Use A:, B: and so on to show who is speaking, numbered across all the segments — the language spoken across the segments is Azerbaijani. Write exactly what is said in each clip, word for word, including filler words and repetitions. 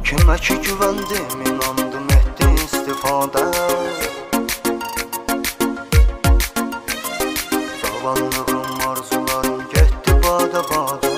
A: Kimə ki güvəndim, inandım, etdim istifadə. Zavallığım, arzularım getdi badə-badə.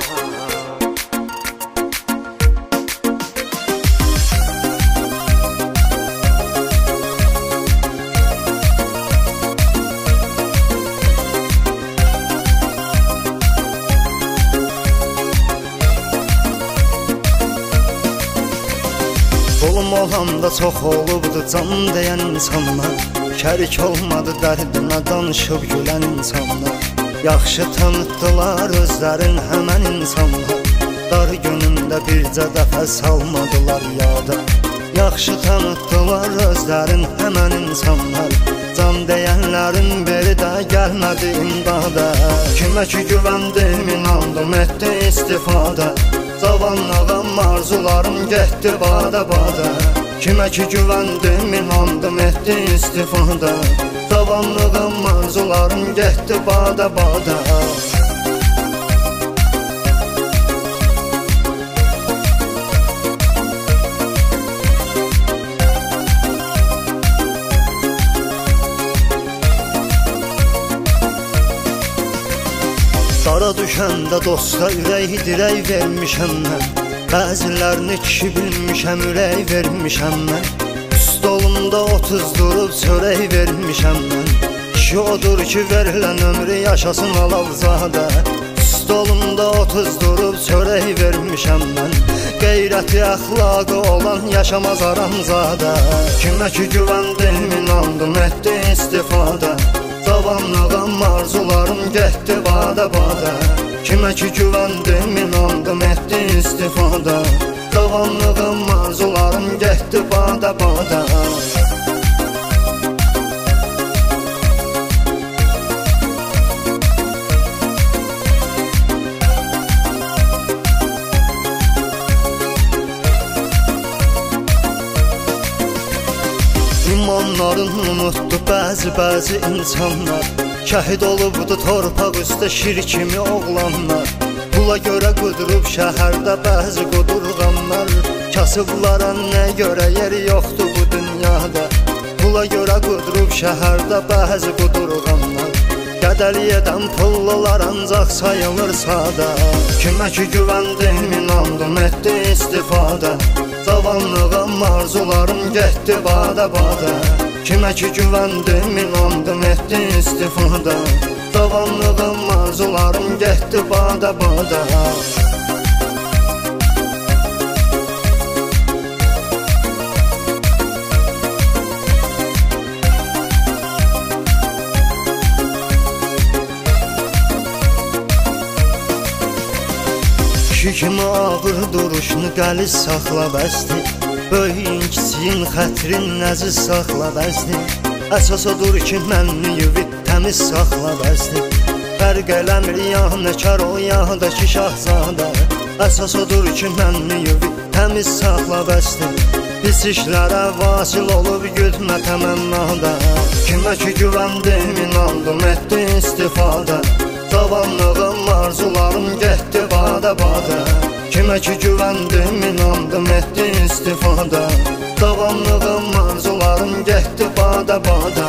A: Olum olanda çox olubdu can deyən insanlar, şərik olmadı dərdinə danışıb gülən insanlar. Yaxşı tanıtdılar özlərin həmən insanlar, dar günümdə bircə dəfə salmadılar yada. Yaxşı tanıtdılar özlərin həmən insanlar, can deyənlərin biri də gəlmədi imdada. Kimə ki güvəndim, inandım, etdi istifadə. Zavallığım, arzularım getdi badə-badə. Kimə ki güvəndim, inandım, etdi istifadə. Zavallığım, arzularım getdi badə-badə. Dara düşəndə dosta ürək dirək vermişəm mən, bəzilərini kişi bilmişəm, ürək vermişəm mən. Stolumda otuz durub çörək vermişəm mən, kişi odur ki verilən ömrü yaşasın alavzadə. Stolumda otuz durub çörək vermişəm mən, qeyrəti əxlaqı olan yaşamaz aramzadə. Kimə ki güvəndim, inandım, etdi istifadə. Zavallığım, arzularım getdi badə-badə. Kimə ki güvəndim, inandım, etdi istifadə. Zavallığım, arzularım getdi badə-badə. İmanlarını unutdu bəzi-bəzi insanlar, şəhid olubdu torpaq üstə şir kimi oğlanlar. Pula görə qudurub şəhərdə bəzi qudurğanlar, kasıblara nə görə yeri yoxdur bu dünyada. Pula görə qudurub şəhərdə bəzi qudurğanlar, qədəli edən pullular ancaq sayılır sada. Kimə ki güvəndim, inandım, etdi istifadə. Zavallığım, arzularım getdi badə-badə. Kimə ki güvəndim, inandım, etdi istifadə. Zavallığım, arzularım getdi badə-badə. Kişi kimi ağır duruşunu qəliz saxla bəsdi, böyüyün kiçiyin xətrin nəziz saxla bəsdi. Əsas odur ki mənni yuvi təmiz saxla bəsdi. Fərq eləmir yanəkar o yadakı şahzadə. Əsas odur ki mənni yuvi təmiz saxla bəsdi. Pis işlərə vasil olub güdmə təmənnada. Kimə ki güvəndim, inandım, etdi istifadə. Zavallığım, arzularım getdi badə-badə. Kimə ki güvəndim, inandım, etdi istifadə. Zavallığım, arzularım getdi badə-badə.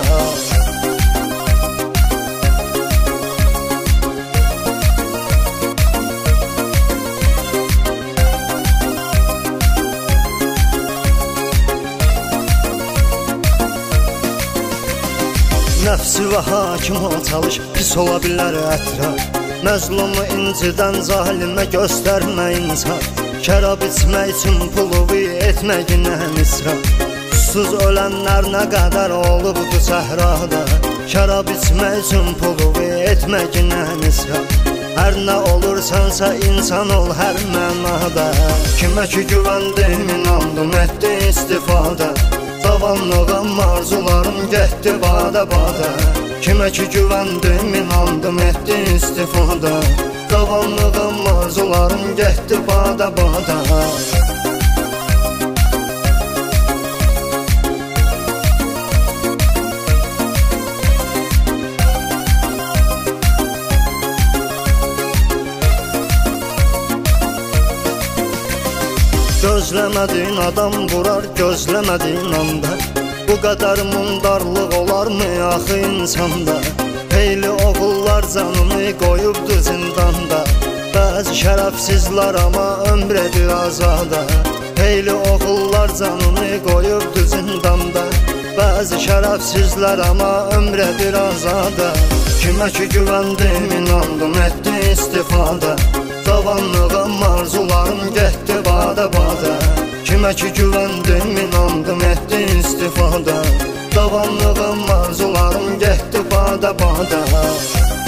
A: Nəfsi və hakim ol çalış, pis ola bilər ətraf. Məzlumu incidən zalimə göstərmə insan. Şərab içmək üçün puluvu etməyinə misraf. Susuz ölənlər nə qədər olubdu səhrada. Şərab içmək üçün puluvu etməyinə misraf. Hər nə olursansa insan ol hər mənada. Kimə ki güvəndim, inandım, etdi istifadə. Zavallığım, arzularım getdi badə-badə. Kimə ki güvəndim, inandım, etdi istifadə. Zavallığım, arzularım getdi badə-badə. Gözləmədiyin adam vurar gözləmədiyin anda. Bu qədər mundarlıq olarmı axı insanda? Heyli oğullar canını qoyubdu zindanda. Bəzi şərəfsizlər amma ömr edir azada. Heyli oğullar canını qoyubdu zindanda. Bəzi şərəfsizlər amma ömr edir azada. Kimə ki güvəndim, inandım, etdi istifada. Cavanlığım, arzularım getdi bada-bada. Kimə ki güvəndim, inandım, etdi istifada. Cavanlığım, arzularım getdi bada-bada.